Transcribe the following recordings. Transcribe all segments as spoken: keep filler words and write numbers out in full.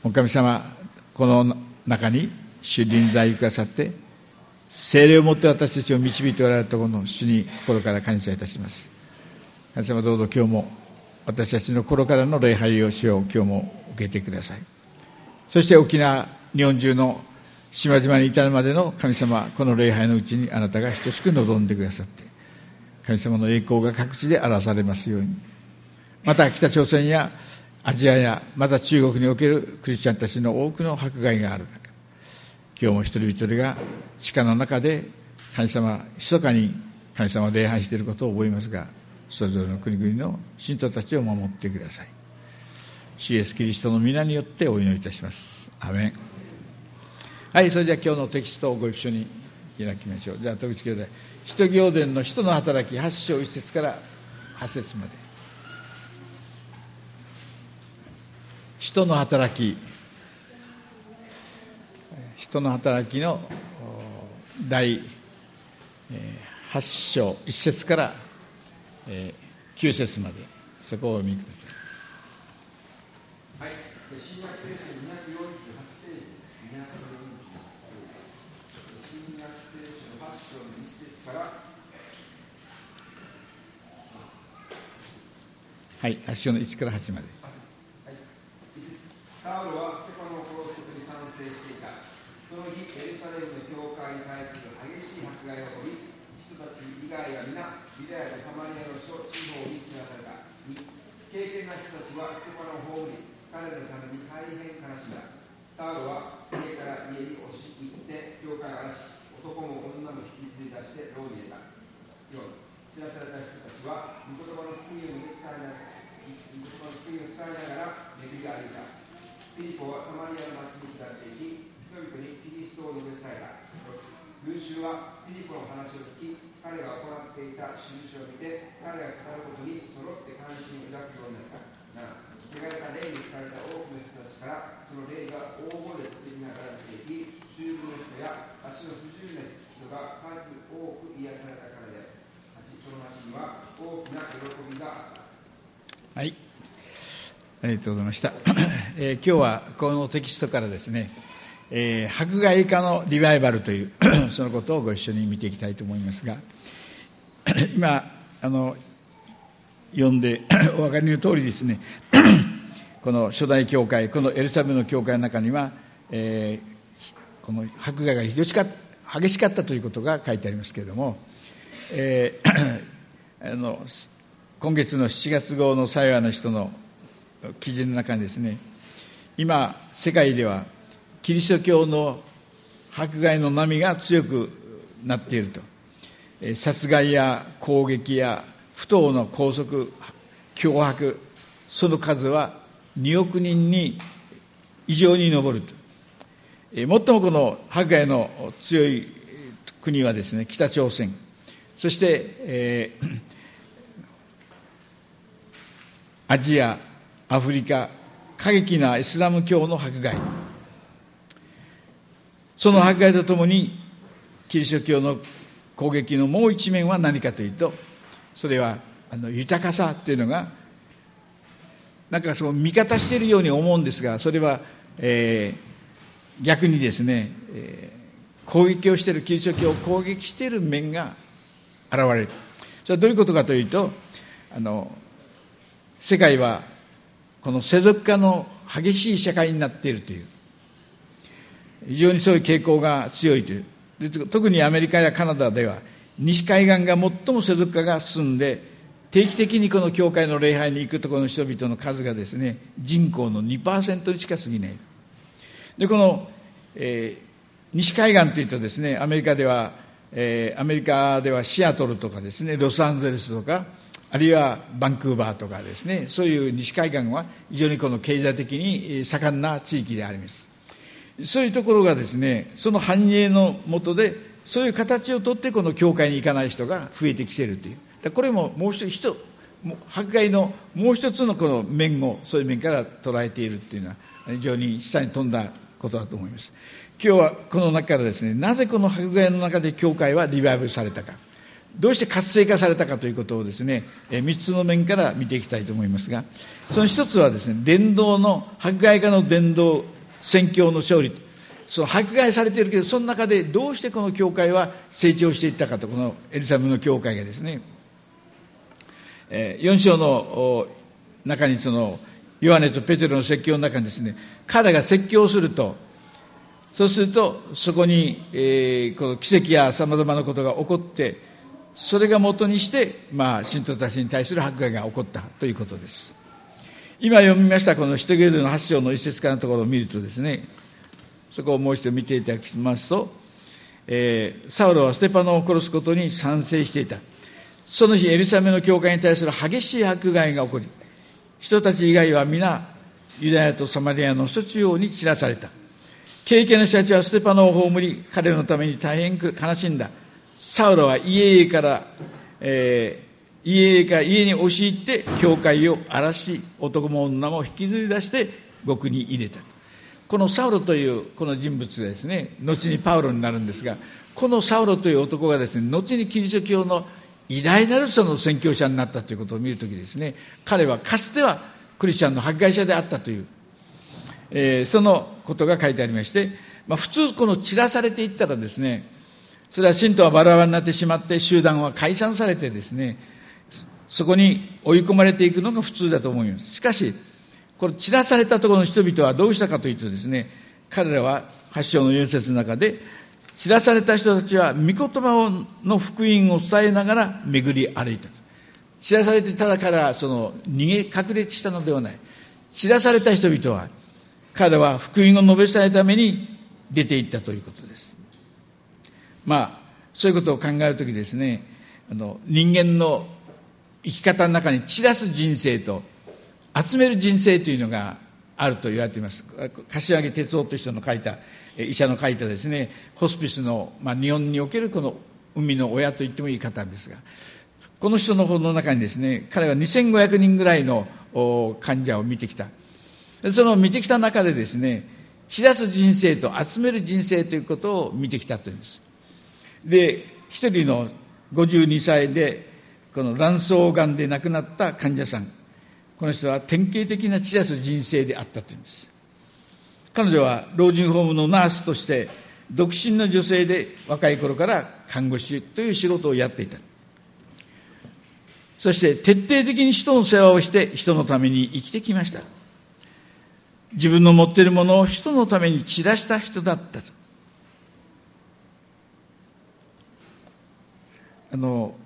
お神様、この中に主臨在くださって、聖霊をもって私たちを導いておられたところの主に心から感謝いたします。神様、どうぞ今日も私たちの心からの礼拝を主よ、今日も受けてください。そして沖縄、日本中の島々に至るまでの神様、この礼拝のうちにあなたが等しく望んでくださって、神様の栄光が各地で表されますように。また北朝鮮やアジアやまた中国におけるクリスチャンたちの多くの迫害がある中、今日も一人一人が地下の中で神様、密かに神様を礼拝していることを覚えますが、それぞれの国々の信徒たちを守ってください。主イエスキリストの皆によってお祈りいたします。アメン。はい、それじゃあ今日のテキストをご一緒に開きましょう。じゃあ戸口兄弟、使徒行伝の使徒の働きはち章いち節からはち節まで。使徒の働き、使徒の働きの第はち章いち節からきゅう節まで、そこをお読みください。 はい、新約聖書にひゃくよんじゅうはちページです。にひゃくよんじゅうはちページ。新約聖書のはち章のいち節から、 はい、はち章のいちからはちまで。 はい、サウロはステパノを殺すことに賛成していた。その日、エルサレムの教会に対する激しい迫害が起こり、人たち以外は皆、ユダヤとサマリアの諸地方に散らされた。に、敬虔な人たちはステパノを葬り、彼らのために大変悲しんだ。サウロは家から家に押し入って教会を荒らし、男も女も引きずり出して牢に入れた。よん、散らされた人たちは御言葉の福音を伝えながら御言葉の福音を伝えながら巡り歩いた。フィリポはサマリアの町に下っていき、人々にキリストを述べ伝えた。群衆はフィリポの話を聞き、彼が行っていた印を見て、彼が語ることに揃って関心を抱くようになった。なな、汚れた霊に疲れた多くの人たちから、その霊が大声で叫びながら出ていき、中部の人や足の不自由な人が数多く癒されたからである。はち、その町には大きな喜びがあった。 はい、ありがとうございました。えー、今日はこのテキストからですね、えー、迫害家のリバイバルというそのことをご一緒に見ていきたいと思いますが、今あの読んでお分かりの通りですね、この初代教会、このエルサレムの教会の中には、えー、この迫害が激しかった激しかったということが書いてありますけれども、えー、あの今月のしちがつ号の幸いな人の記事の中にですね、今世界ではキリスト教の迫害の波が強くなっていると、殺害や攻撃や不当の拘束、脅迫、その数はにおくにんに以上に上ると。最もこの迫害の強い国はですね、北朝鮮、そして、えー、アジア、アフリカ、過激なイスラム教の迫害、その迫害とともにキリスト教の攻撃のもう一面は何かというと、それはあの豊かさというのがなんかそう味方しているように思うんですが、それは、えー、逆にですね、えー、攻撃をしている、キリスト教を攻撃している面が現れる。それはどういうことかというと、あの世界はこの世俗化の激しい社会になっているという、非常にそういう傾向が強いという。で特にアメリカやカナダでは西海岸が最も世俗化が進んで、定期的にこの教会の礼拝に行くところの人々の数がですね、人口の にパーセント にしか過ぎない。でこの、えー、西海岸というとですね、アメリカでは、えー、アメリカではシアトルとかですね、ロサンゼルスとか、あるいはバンクーバーとかですね、そういう西海岸は非常にこの経済的に盛んな地域であります。そういうところがですね、その繁栄の下でそういう形をとってこの教会に行かない人が増えてきているという、これももう一つ迫害のもう一つのこの面をそういう面から捉えているというのは非常に下に飛んだことだと思います。今日はこの中からですね、なぜこの迫害の中で教会はリバイバルされたか、どうして活性化されたかということをですね、みっつの面から見ていきたいと思いますが、その一つはですね、伝道の迫害家の伝道宣教の勝利、その迫害されているけど、その中でどうしてこの教会は成長していったかと、このエルサレムの教会がですね、えー、よん章の中にそのヨハネとペテロの説教の中にですね、彼が説教すると、そうするとそこに、えー、この奇跡やさまざまなことが起こって、それが元にして、まあ、信徒たちに対する迫害が起こったということです。今読みましたこの使徒行伝のはち章の一節からのところを見るとですね、そこをもう一度見ていただきますと、えー、サウロはステパノを殺すことに賛成していた。その日エルサレムの教会に対する激しい迫害が起こり、人たち以外は皆ユダヤとサマリアの諸地方に散らされた。経験の人たちはステパノを葬り、彼のために大変悲しんだ。サウロは家々から、えー、家々から家に押し入って教会を荒らし、男も女も引きずり出して獄に入れた。このサウロというこの人物がですね、後にパウロになるんですが、このサウロという男がですね、後にキリスト教の偉大なるその宣教者になったということを見るときですね、彼はかつてはクリスチャンの迫害者であったという、えー、そのことが書いてありまして、まあ、普通この散らされていったらですね、それは信徒はバラバラになってしまって、集団は解散されてですね、そこに追い込まれていくのが普通だと思います。しかしこの散らされたところの人々はどうしたかというとですね、彼らははち章のよん節の中で、散らされた人たちは御言葉の福音を伝えながら巡り歩いた。散らされてただ彼らはその逃げ隠れしたのではない。散らされた人々は、彼らは福音を述べ伝えるために出ていったということです。まあそういうことを考えるときですね、あの人間の生き方の中に散らす人生と集める人生というのがあると言われています。柏木哲夫という人の書いた、医者の書いたですね、ホスピスの、まあ、日本におけるこの海の親と言ってもいい方ですが、この人の本の中にですね、彼はにせんごひゃくにんぐらいの患者を見てきた。その見てきた中でですね、散らす人生と集める人生ということを見てきたというんです。で、一人のごじゅうにさいでこの卵巣がんで亡くなった患者さん、この人は典型的な散らす人生であったというんです。彼女は老人ホームのナースとして独身の女性で、若い頃から看護師という仕事をやっていた。そして徹底的に人の世話をして人のために生きてきました。自分の持っているものを人のために散らした人だったと。あの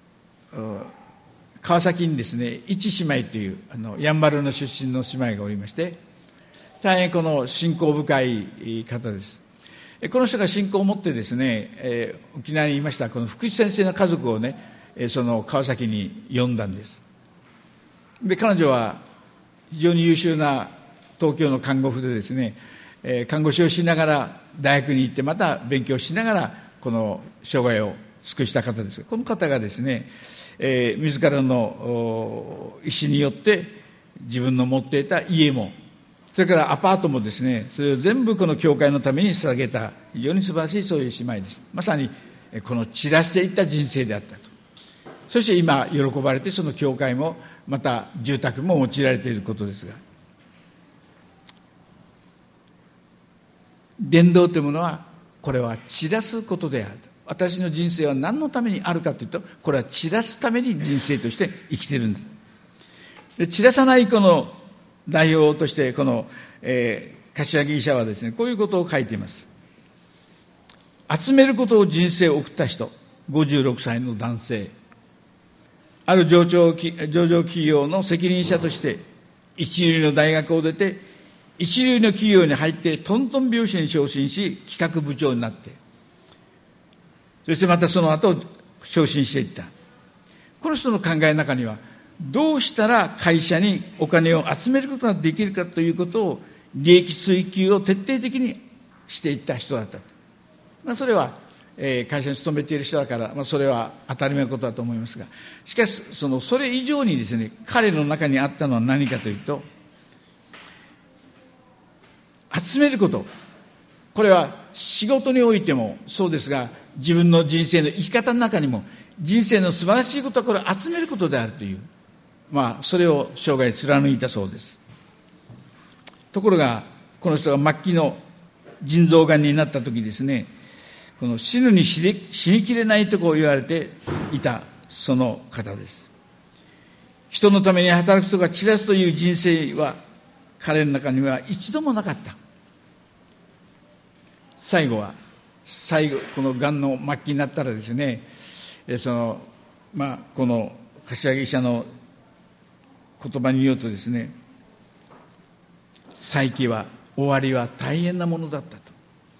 川崎にですね、一姉妹というあのやんばるの出身の姉妹がおりまして、大変この信仰深い方です。この人が信仰を持ってですね、えー、沖縄にいましたこの福地先生の家族をね、その川崎に呼んだんです。で、彼女は非常に優秀な東京の看護婦でですね、えー、看護師をしながら大学に行って、また勉強しながらこの生涯を尽くした方です。この方がですね、えー、自らの意思によって自分の持っていた家も、それからアパートもですね、それを全部この教会のために捧げた、非常に素晴らしいそういう姉妹です。まさにこの散らしていった人生であったと。そして今喜ばれて、その教会もまた住宅も用いられていることですが、伝道というものはこれは散らすことである。私の人生は何のためにあるかというと、これは散らすために人生として生きているんです。で、散らさないこの代表としてこの、えー、柏木医者はですね、こういうことを書いています。集めることを人生を送った人、ごじゅうろくさいの男性、ある上場上場企業の責任者として一流の大学を出て、一流の企業に入ってトントン拍子に昇進し、企画部長になって、そしてまたその後昇進していった。この人の考えの中には、どうしたら会社にお金を集めることができるかということを、利益追求を徹底的にしていった人だった。まあ、それは、えー、会社に勤めている人だから、まあ、それは当たり前のことだと思いますが、しかしそのそれ以上にですね、彼の中にあったのは何かというと、集めること。これは仕事においてもそうですが、自分の人生の生き方の中にも、人生の素晴らしいことはこれを集めることであるという、まあそれを生涯貫いたそうです。ところがこの人が末期の腎臓がんになった時ですね、この死ぬに死にきれないとこう言われていたその方です。人のために働く人が散らすという人生は彼の中には一度もなかった。最後は最後このがんの末期になったらですね、そのまあこの柏木医者の言葉に言うとですね、再起は終わりは大変なものだったと。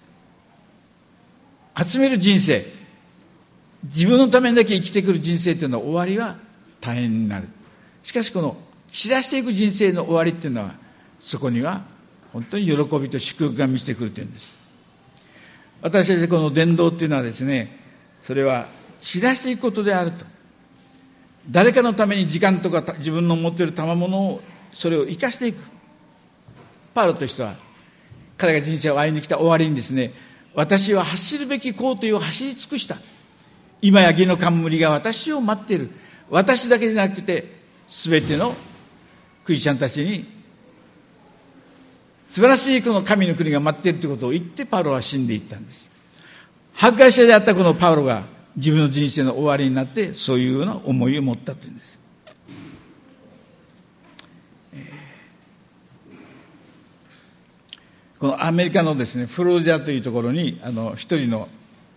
集める人生、自分のためにだけ生きてくる人生というのは終わりは大変になる。しかしこの散らしていく人生の終わりというのは、そこには本当に喜びと祝福が満ちてくるというんです。私たちこの伝道というのはですね、それは散らしていくことであると。誰かのために時間とか自分の持っている賜物をそれを生かしていく。パウロという人は彼が人生を歩んできた終わりにですね、私は走るべき行程を走り尽くした。今や義の冠が私を待っている。私だけじゃなくてすべてのクリスチャンたちに素晴らしいこの神の国が待っているということを言ってパウロは死んでいったんです。迫害者であったこのパウロが自分の人生の終わりになってそういうような思いを持ったというんです。このアメリカのですね、フロリダというところにあの一人の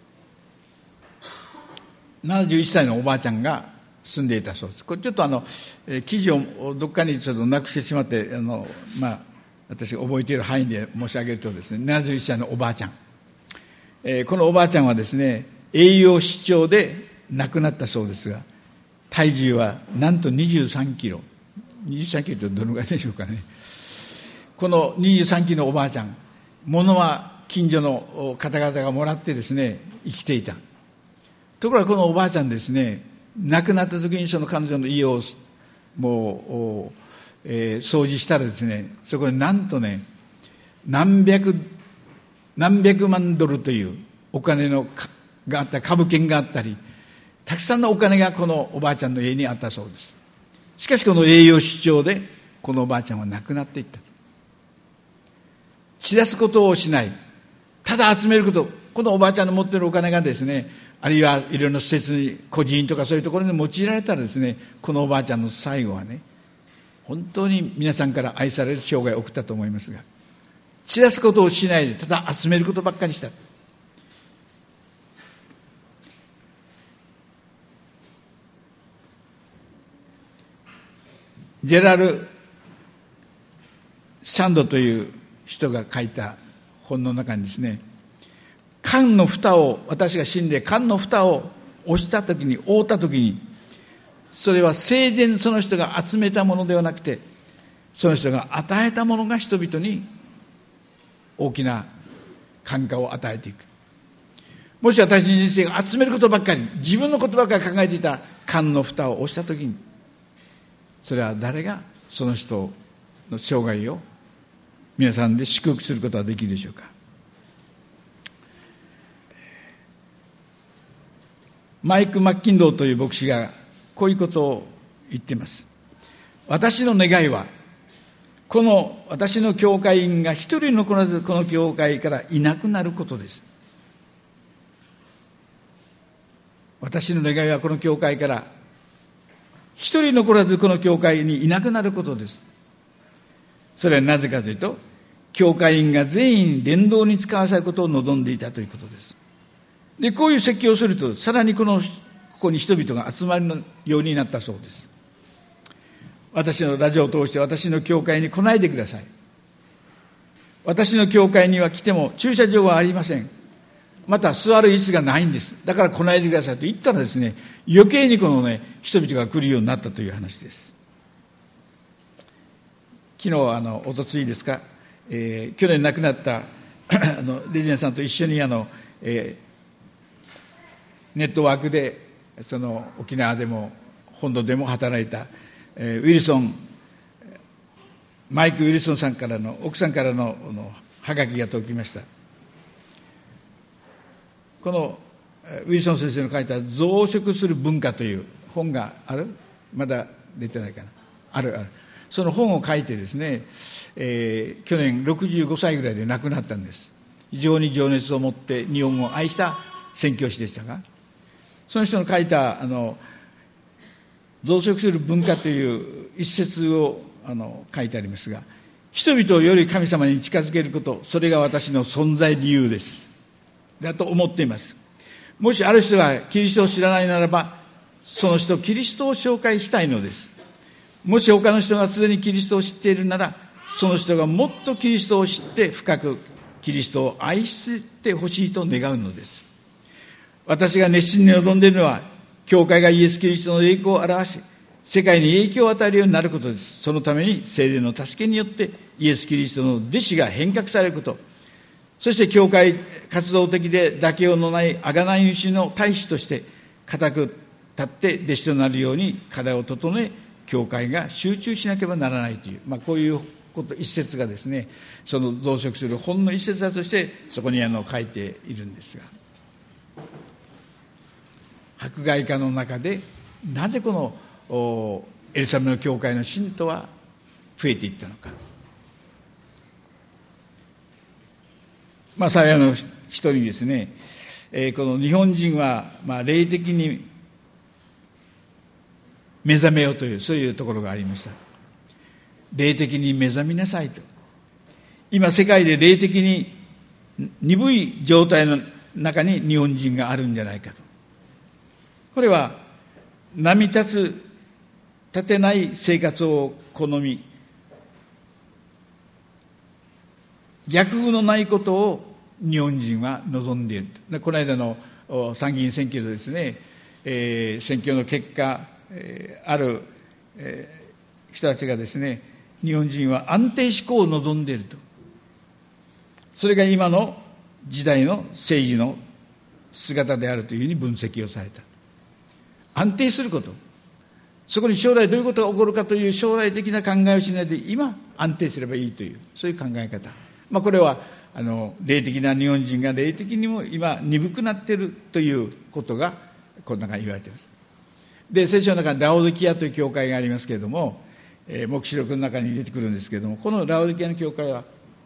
ななじゅういっさいのおばあちゃんが住んでいたそうです。これちょっとあの、えー、記事をどっかにちょっとなくしてしまってあの、まあ、私が覚えている範囲で申し上げるとですね、ななじゅういっさいのおばあちゃん、えー、このおばあちゃんはですね、栄養失調で亡くなったそうですが、体重はなんとにじゅうさんキロ、にじゅうさんキロってどのぐらいでしょうかね。このにじゅうさんキロのおばあちゃん、物は近所の方々がもらってですね生きていた。ところがこのおばあちゃんですね、亡くなった時にその彼女の家をもう、えー、掃除したらですね、そこになんとね何百何百万ドルというお金のがあった株券があったり、たくさんのお金がこのおばあちゃんの家にあったそうです。しかしこの栄養失調でこのおばあちゃんは亡くなっていった。散らすことをしない、ただ集めること。このおばあちゃんの持っているお金がですね、あるいはいろいろな施設に個人とかそういうところに用いられたらですね、このおばあちゃんの最後はね、本当に皆さんから愛される生涯を送ったと思いますが、散らすことをしないでただ集めることばっかりした。ジェラル・サンドという人が書いた本の中にですね、缶の蓋を、私が死んで缶の蓋を押したときに、覆ったときに、それは生前その人が集めたものではなくて、その人が与えたものが人々に大きな感化を与えていく。もし私の人生が集めることばっかり、自分のことばっかり考えていた缶の蓋を押したときに、それは誰がその人の生涯を皆さんで祝福することはできるでしょうか。マイク・マッキンドーという牧師がこういうことを言っています。私の願いは、この私の教会員が一人残らずこの教会からいなくなることです。私の願いはこの教会から一人残らずこの教会にいなくなることです。それはなぜかというと、教会員が全員伝道に使わせることを望んでいたということです。で、こういう説教をすると、さらにこのここに人々が集まるようになったそうです。私のラジオを通して私の教会に来ないでください。私の教会には来ても駐車場はありません。また座る椅子がないんです。だから来ないでくださいと言ったらですね、余計にこのね、人々が来るようになったという話です。昨日、あの、おとついですか、えー、去年亡くなったあのレジェンさんと一緒にあの、えー、ネットワークでその沖縄でも本土でも働いた、えー、ウィルソンマイク・ウィルソンさんからの奥さんからののハガキが届きました。このウィルソン先生の書いた増殖する文化という本がある？まだ出てないかな。あるある。 その本を書いてですね、えー、去年ろくじゅうごさいぐらいで亡くなったんです。非常に情熱を持って日本語を愛した宣教師でしたが、その人の書いたあの増殖する文化という一節をあの書いてありますが、人々をより神様に近づけること、それが私の存在理由ですだと思っています。もしある人がキリストを知らないならば、その人キリストを紹介したいのです。もし他の人がすでにキリストを知っているなら、その人がもっとキリストを知って深くキリストを愛してほしいと願うのです。私が熱心に望んでいるのは、教会がイエス・キリストの栄光を表し、世界に影響を与えるようになることです。そのために聖霊の助けによってイエス・キリストの弟子が変革されること、そして教会活動的で妥協のない贖い主の大使として固く立って弟子となるように体を整え、教会が集中しなければならないという、まあ、こういうこと一節がですね、その増殖する本の一節だとしてそこにあの書いているんですが、迫害下の中でなぜこのエルサレムの教会の信徒は増えていったのか。まあ、幸いの人にですね、えー、この日本人はまあ霊的に目覚めようというそういうところがありました。霊的に目覚みなさいと。今世界で霊的に鈍い状態の中に日本人があるんじゃないかと。これは波立つ立てない生活を好み、逆風のないことを日本人は望んでいる。この間の参議院選挙でですね、えー、選挙の結果、えー、ある、えー、人たちがですね、日本人は安定志向を望んでいると。それが今の時代の政治の姿であるというふうに分析をされた。安定すること、そこに将来どういうことが起こるかという将来的な考えをしないで今安定すればいいという、そういう考え方、まあ、これはあの霊的な日本人が霊的にも今鈍くなっているということがこの中に言われています。で、聖書の中にラオデキアという教会がありますけれども、えー、黙示録の中に出てくるんですけれども、このラオデキアの教会は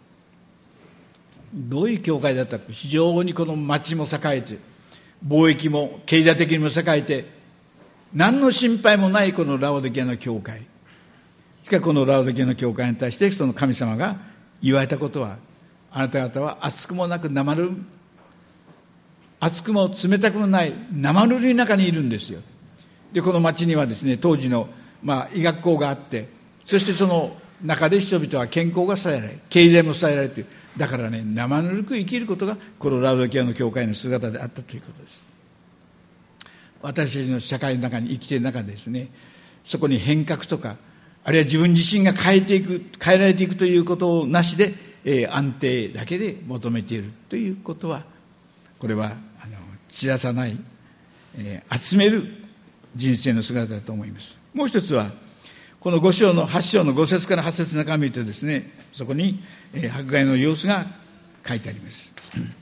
どういう教会だったか。非常にこの町も栄えて、貿易も経済的にも栄えて、何の心配もないこのラオデキアの教会。しかしこのラオデキアの教会に対してその神様が言われたことは、あなた方は熱くもなく生ぬる熱くも冷たくもない生ぬるい中にいるんですよ。で、この町にはですね、当時の、まあ、医学校があって、そしてその中で人々は健康が支えられ、経済も支えられている。だからね、生ぬるく生きることがこのラオデキアの教会の姿であったということです。私たちの社会の中に生きている中でですね、そこに変革とか、あるいは自分自身が変えていく、変えられていくということをなしで、えー、安定だけで求めているということは、これはあの散らさない、えー、集める人生の姿だと思います。もう一つは、このご章のはち章のご節からはち節の中を見るとですね、そこに、えー、迫害の様子が書いてあります。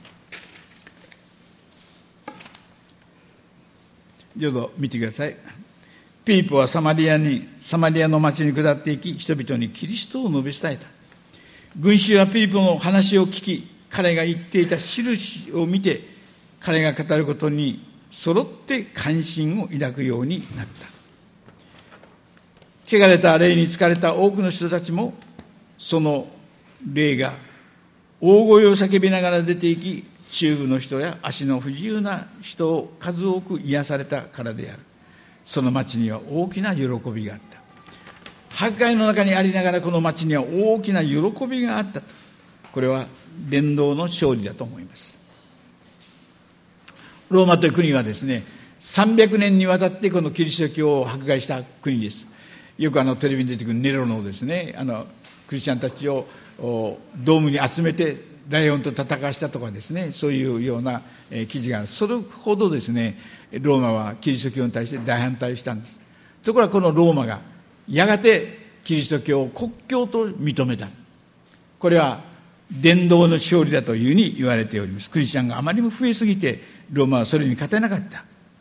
どうぞ見てください。ピリポはサマリアに、サマリアの町に下っていき、人々にキリストを述べ伝えた。群衆はピリポの話を聞き、彼が言っていた印を見て、彼が語ることに揃って関心を抱くようになった。汚れた霊に疲れた多くの人たちも、その霊が大声を叫びながら出て行き、中部の人や足の不自由な人を数多く癒されたからである。その町には大きな喜びがあった。迫害の中にありながらこの町には大きな喜びがあったと。これは伝道の勝利だと思います。ローマという国はですね、さんびゃくねんにわたってこのキリスト教を迫害した国です。よくあのテレビに出てくるネロのですね、あのクリスチャンたちをドームに集めてライオンと戦わしたとかですね、そういうような、えー、記事がある。それほどですね、ローマはキリスト教に対して大反対したんです。ところがこのローマがやがてキリスト教を国教と認めた。これは伝道の勝利だというふうに言われております。クリスチャンがあまりにも増えすぎてローマはそれに勝てなかった。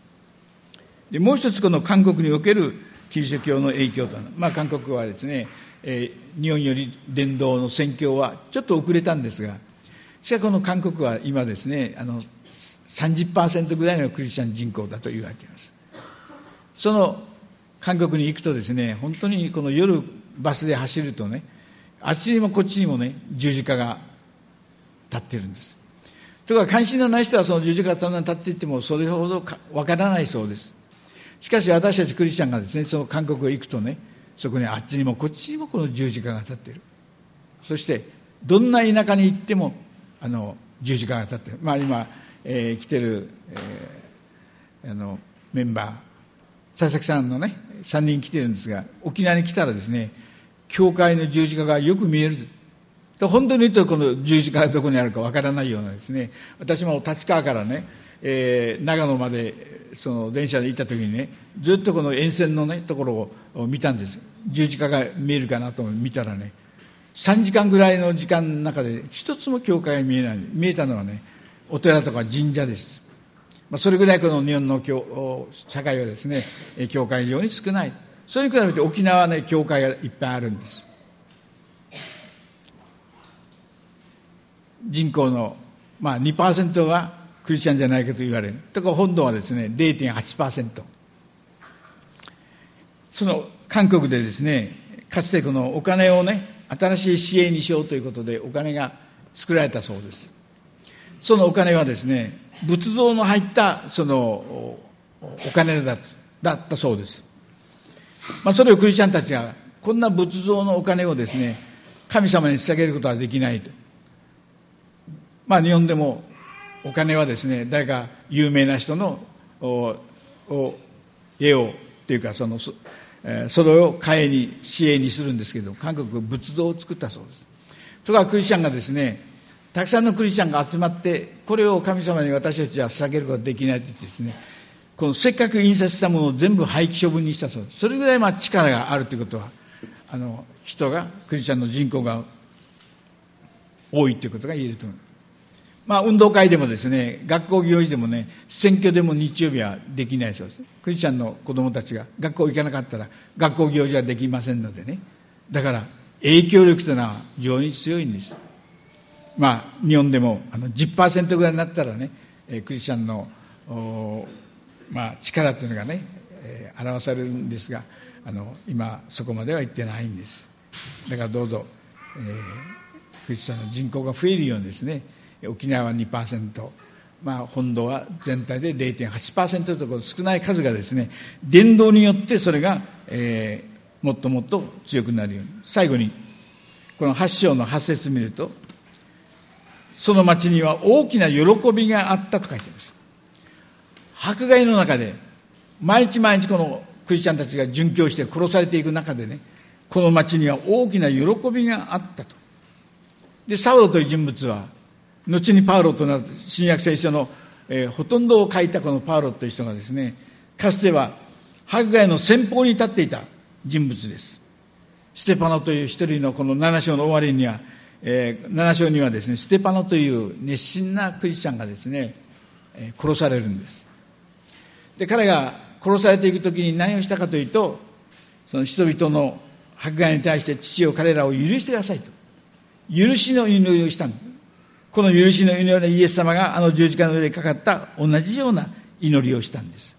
で、もう一つこの韓国におけるキリスト教の影響というのは、まあ、韓国はですね、 えー、日本より伝道の宣教はちょっと遅れたんですが、しかしこの韓国は今ですね、あの さんじゅっパーセント ぐらいのクリスチャン人口だと言われています。その韓国に行くとですね、本当にこの夜バスで走るとね、あっちにもこっちにもね、十字架が立ってるんです。ところが関心のない人はその十字架がそんなに立っていってもそれほどわからないそうです。しかし私たちクリスチャンがですね、その韓国へ行くとね、そこにあっちにもこっちにもこの十字架が立っている。そしてどんな田舎に行ってもあの十字架が立っている。まあ今、えー、来てる、えー、あのメンバー佐々木さんのねさんにん来てるんですが、沖縄に来たらですね、教会の十字架がよく見える。本当に言うとこの十字架がどこにあるかわからないようなですね、私も立川からね、えー、長野までその電車で行った時にね、ずっとこの沿線のねところを見たんです。十字架が見えるかなと見たらね、さんじかんぐらいの時間の中で一つも教会が見えない。見えたのはね、お寺とか神社です。まあ、それぐらいこの日本の教社会はですね、教会非常に少ない。それに比べて沖縄はね、教会がいっぱいあるんです。人口の、まあ、にパーセント がクリスチャンじゃないかと言われる。ところ本土はですね れいてんはちパーセント。その韓国でですね、かつてこのお金をね、新しい支援にしようということでお金が作られたそうです。そのお金はですね、仏像の入ったそのお金だだったそうです。まあ、それをクリスチャンたちがこんな仏像のお金をですね、神様に捧げることはできないと。まあ、日本でもお金はですね、誰か有名な人のおお絵をっていうかそのそ、えー、それを買いに支援にするんですけど、韓国は仏像を作ったそうです。とかクリスチャンがですね、たくさんのクリスチャンが集まってこれを神様に私たちは捧げることができないと言ってですね、このせっかく印刷したものを全部廃棄処分にしたそうです。それぐらいまあ力があるということは、あの人がクリスチャンの人口が多いということが言えると思います。まあ、運動会でもですね、学校行事でもね、選挙でも日曜日はできないそうです。クリスチャンの子供たちが学校行かなかったら学校行事はできませんのでね。だから影響力というのは非常に強いんです。まあ日本でもあの じゅっパーセント ぐらいになったらね、クリスチャンのまあ力というのがね、えー、表されるんですが、あの今そこまでは行ってないんです。だからどうぞ、えー、クリスチャンの人口が増えるようにですね、沖縄は にパーセント、まあ、本土は全体で れいてんはちパーセント という少ない数がですね、伝道によってそれが、えー、もっともっと強くなるように。最後にこのはち章のはち節見ると、その町には大きな喜びがあったと書いています。迫害の中で毎日毎日このクリスチャンたちが殉教して殺されていく中でね、この町には大きな喜びがあったと。でサウロという人物は後にパウロとなる新約聖書の、えー、ほとんどを書いたこのパウロという人がですね、かつては迫害の先鋒に立っていた人物です。ステパノという一人のこのなな章の終わりには、えー、なな章にはですね、ステパノという熱心なクリスチャンがですね、えー、殺されるんです。で彼が殺されていくときに何をしたかというと、その人々の迫害に対して父よ彼らを許してくださいと許しの祈りをしたんです。この許しの祈りのイエス様があの十字架の上でかかった同じような祈りをしたんです。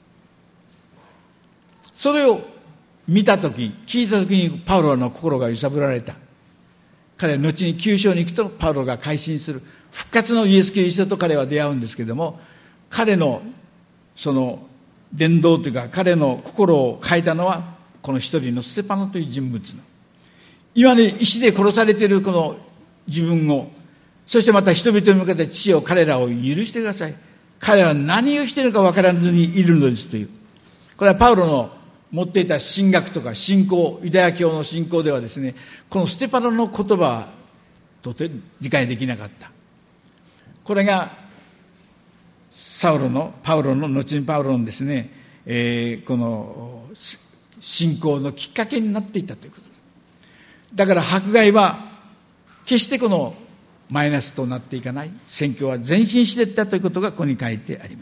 それを見たとき、聞いたときにパウロの心が揺さぶられた。彼は後にきゅう章に行くとパウロが改心する復活のイエス・キリストと彼は出会うんですけれども、彼のその伝道というか彼の心を変えたのはこの一人のステパノという人物の、今に石で殺されているこの自分を、そしてまた人々に向かって父よ彼らを許してください、彼らは何をしているか分からずにいるのですという、これはパウロの持っていた神学とか信仰、ユダヤ教の信仰ではですね、このステパノの言葉はとても理解できなかった。これがサウロのパウロの後にパウロのですね、えー、この信仰のきっかけになっていたということです。だから迫害は決してこのマイナスとなっていかない、宣教は前進していったということがここに書いてあります。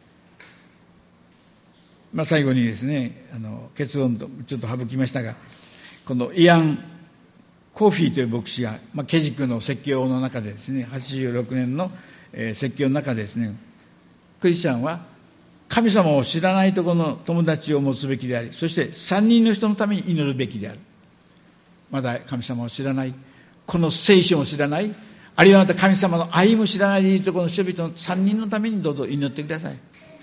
まあ、最後にですね、あの結論とちょっと省きましたが、 このイアン・コーフィーという牧師が、まあ、ケジクの説教の中でですね、はちじゅうろくねんの、えー、説教の中でですね、クリスチャンは神様を知らないところの友達を持つべきであり、そして三人の人のために祈るべきである。まだ神様を知らない、この聖書も知らない、あるいはまた神様の愛も知らないでいるところの人々の三人のためにどうぞ祈ってください。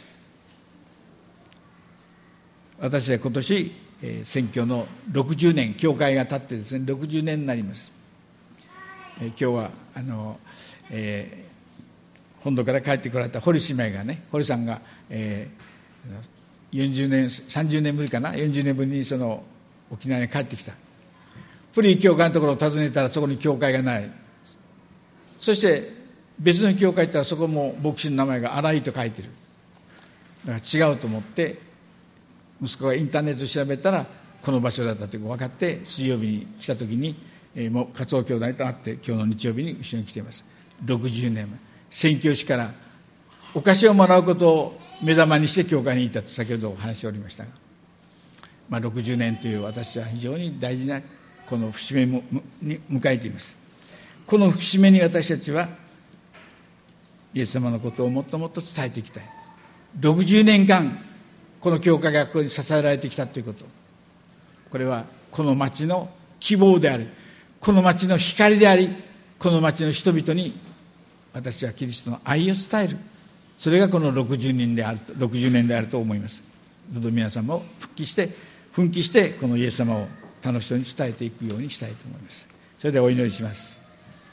私は今年、えー、選挙のろくじゅうねん、教会が経ってですね、ろくじゅうねんになります。えー、今日はあの、えー、本土から帰ってこられた堀姉妹がね、堀さんが、えー、よんじゅうねん、さんじゅうねんぶりかな、よんじゅうねんぶりにその沖縄に帰ってきた。古い教会のところを訪ねたらそこに教会がない。そして別の教会行ったらそこも牧師の名前が荒井と書いてる。だから違うと思って息子がインターネットで調べたらこの場所だったということが分かって、水曜日に来た時に、えー、もうカツオ兄弟と会って今日の日曜日に一緒に来ています。ろくじゅうねんまえ、宣教師からお菓子をもらうことを目玉にして教会に行ったと先ほどお話しておりましたが、まあ、ろくじゅうねんという私は非常に大事なこの節目に迎えています。この節目に私たちはイエス様のことをもっともっと伝えていきたい。ろくじゅうねんかんこの教会がここに支えられてきたということ、これはこの町の希望であり、この町の光であり、この町の人々に私はキリストの愛を伝える、それがこのろくじゅうねんである、ろくじゅうねんであると思います。どうぞ皆さんも復帰して奮起してこのイエス様を他の人に伝えていくようにしたいと思います。それではお祈りします。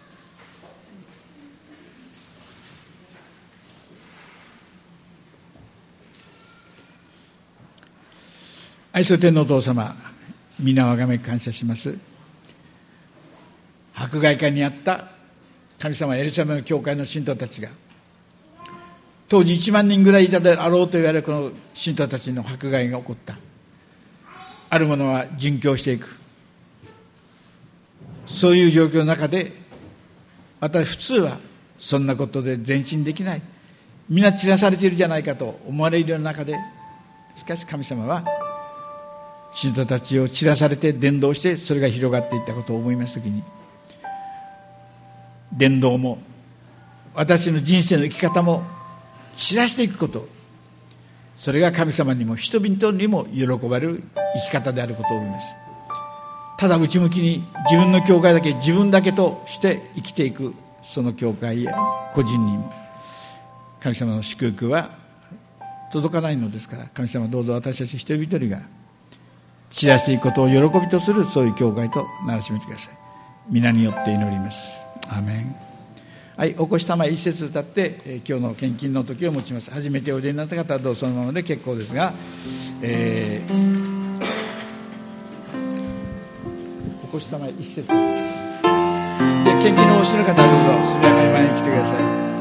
愛する天のお父様、皆をあがめ感謝します。迫害下にあった神様エルサレムの教会の信徒たちが、当時いちまんにんぐらいいたであろうと言われるこの信徒たちの迫害が起こった。ある者は殉教していく、そういう状況の中で、私普通はそんなことで前進できない、皆散らされているじゃないかと思われるような中で、しかし神様は信徒たちを散らされて伝道して、それが広がっていったことを思いますときに、伝道も私の人生の生き方も散らしていくこと、それが神様にも人々にも喜ばれる生き方であることを思います。ただ内向きに自分の教会だけ、自分だけとして生きていくその教会や個人にも神様の祝福は届かないのですから、神様どうぞ私たち一人一人が散らしていくことを喜びとする、そういう教会とならしめてください。皆によって祈ります。アーメン。はい、お越し様一節歌って、えー、今日の献金の時を持ちます。初めておいでになった方はどうぞそのままで結構ですが、えー、お越し様一節で、献金のおしの方はどうぞ速やかに前に来てください。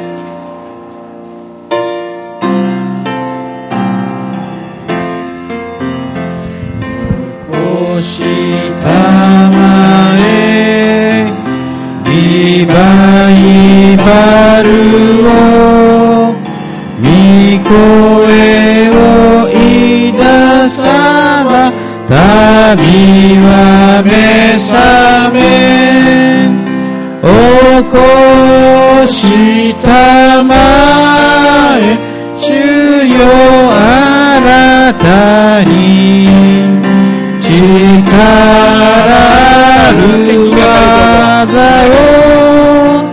したまえリバイバルを御声をいださば民は目覚めおこしたまえ主よ新たに力ある技を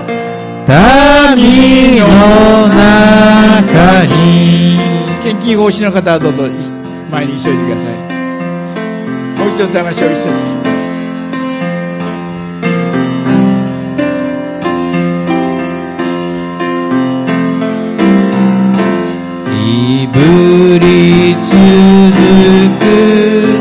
民の中に。 献金奉仕の方はどうぞ前に急いでください。もう一度歌いましょう。一節。 いぶり続く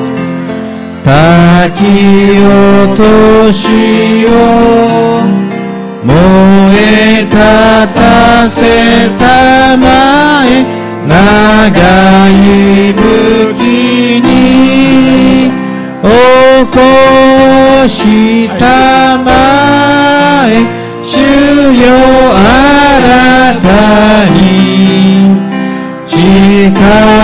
滝落としを燃え立たせたまえ長い武器に起こしたまえ主よ新たに力